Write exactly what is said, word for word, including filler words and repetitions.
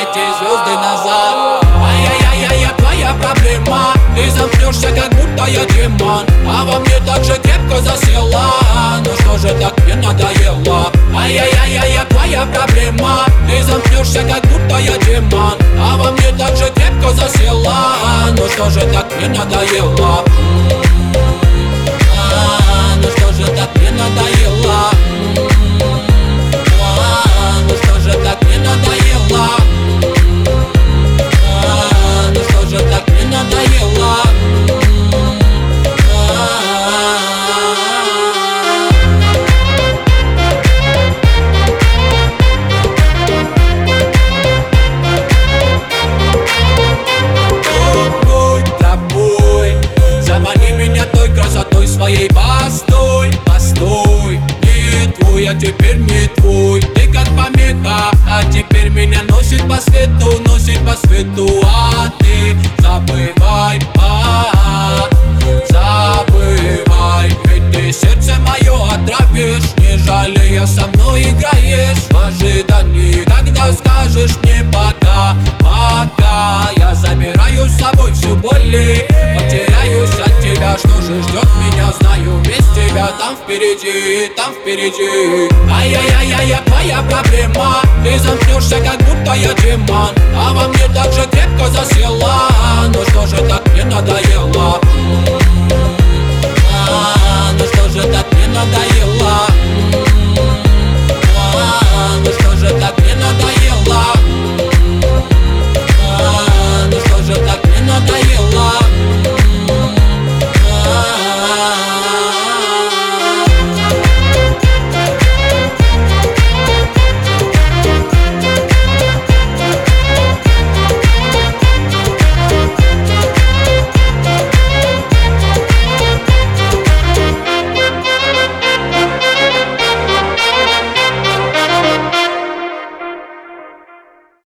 эти звезды назад. Ай-яй-яй, я твоя проблема. Ты замкнешься, как будто я демон, а во мне так же крепко засела. Ну что же так мне надоело? Ай-яй-яй, я твоя проблема. Ты замкнешься, как будто я демон, а во мне так же крепко засела. Ну что же так мне надоело? А, ну что же так мне надоело? А, ну что же так мне надоело? А, ну что же так мне надоело? Своей постой, постой, не твой, а теперь не твой. Ты как помеха, а теперь меня носит по свету, носит по свету. А ты забывай, а, забывай, ведь ты сердце мое отравишь, не жалея со мной играешь. В ожидании, когда скажешь мне пока, пока я забираю с собой всю боль, потеряюсь от тебя. Что же ждет меня, знаю, без тебя там впереди, там впереди. Ай-яй-яй, я твоя проблема. Ты замкнешься, как будто я демон, а во мне так же крепко засела. Ну что же так мне надоело? А, ну что же так мне надоело?